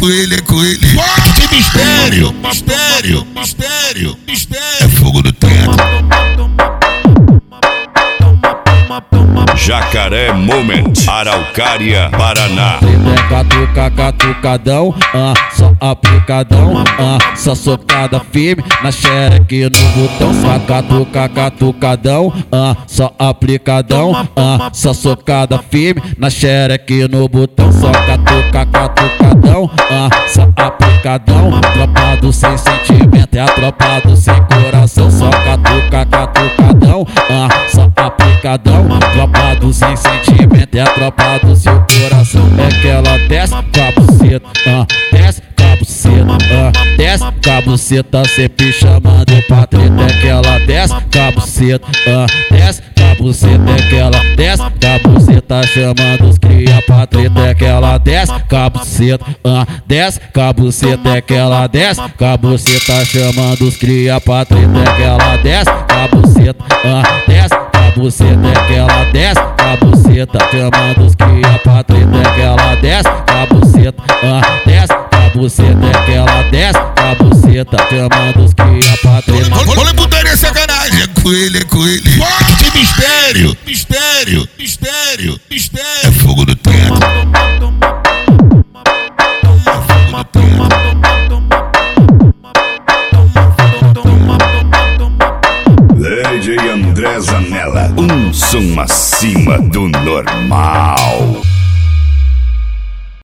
ele, é com ele. Que mistério, mistério, mistério, mistério. É fogo no teto. Jacaré Moment, Araucária, Paraná. Catuca, catucadão, só aplicadão, só socada firme na xereque no botão. Catuca, catucadão, só aplicadão, só socada firme na xereque no botão. Só catuca, catucadão, só aplicadão. Tropa do sem sentimento, é a tropa do sem coração. Só catuca, catucadão, só aplicadão. Tropa do sem sentimento, é a tropa do seu coração. É que ela desce com a buceta, desce com a buceta, desce com a buceta, sempre chamando pra treta. É que ela desce com a buceta, desce com a buceta. É que ela desce com a buceta, chamando os cria pra treta. É que ela desce com a buceta, desce com a buceta. É que ela desce com a buceta, chamando os cria pra treta. É que ela desce com a buceta, desce buceta. É que ela desce com a buceta, chamando os cria pra treta. É que ela desce com a buceta, desce com a buceta. É que ela desce com a buceta, chamando os cria pra treta. Olha putaria, sacanagem. É com ele, é com ele. Que mistério, mistério, mistério, mistério. É fogo no teto. É fogo no teto. DJ André Zanella, um som acima do normal.